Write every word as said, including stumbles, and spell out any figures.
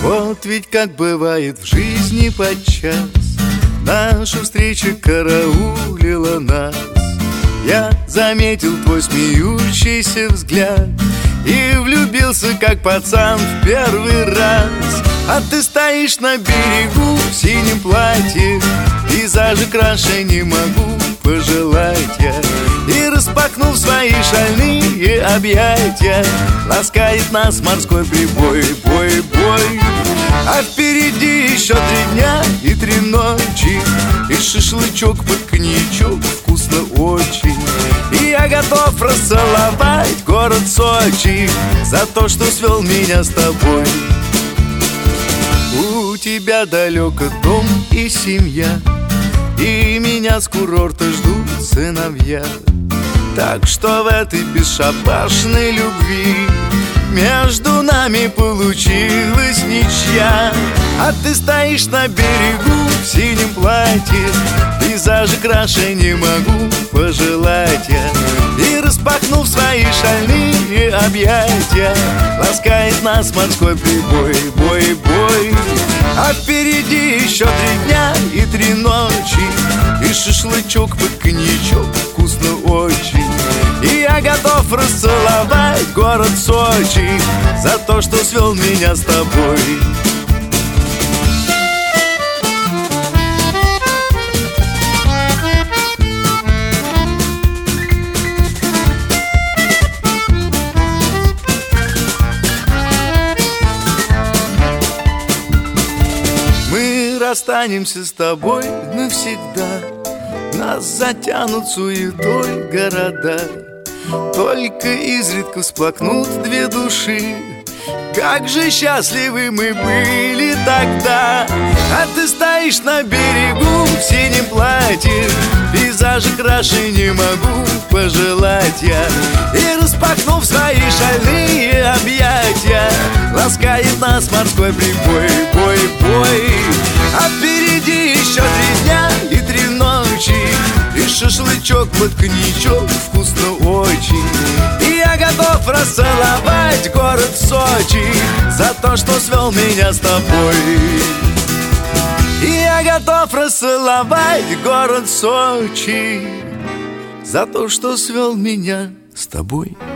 Вот ведь как бывает в жизни подчас, наша встреча караулила нас. Я заметил твой смеющийся взгляд и влюбился, как пацан, в первый раз. А ты стоишь на берегу в синем платье, пейзажи краше не могу пожелать я. И распахнув свои шальные объятия, ласкает нас морской прибой, бой, бой. А впереди еще три дня и три ночи, и шашлычок под коньячок вкусно очень. И я готов расцеловать город Сочи за то, что свел меня с тобой. У тебя далеко дом и семья, и меня с курорта ждут сыновья. Так что в этой бесшабашной любви между нами получилась ничья. А ты стоишь на берегу в синем платье, пейзажи краше не могу пожелать я. И распахнув свои шальные объятия, ласкает нас морской прибой, бой, бой. А впереди еще три дня и три ночи, и шашлычок под коньячок вкусно очень. И я готов расцеловать город Сочи за то, что свел меня с тобой. Мы расстанемся с тобой навсегда, нас затянут суетой города. Только изредка всплакнут две души. Как же счастливы мы были тогда. А ты стоишь на берегу в синем платье, пейзажи краше не могу пожелать я. И распахнув свои шальные объятия, ласкает нас морской прибой, бой, бой. А впереди еще три дня и три ночи, и шашлычок под коньячок вкусно очень. И я готов расцеловать город Сочи за то, что свел меня с тобой. И я готов расцеловать город Сочи за то, что свел меня с тобой.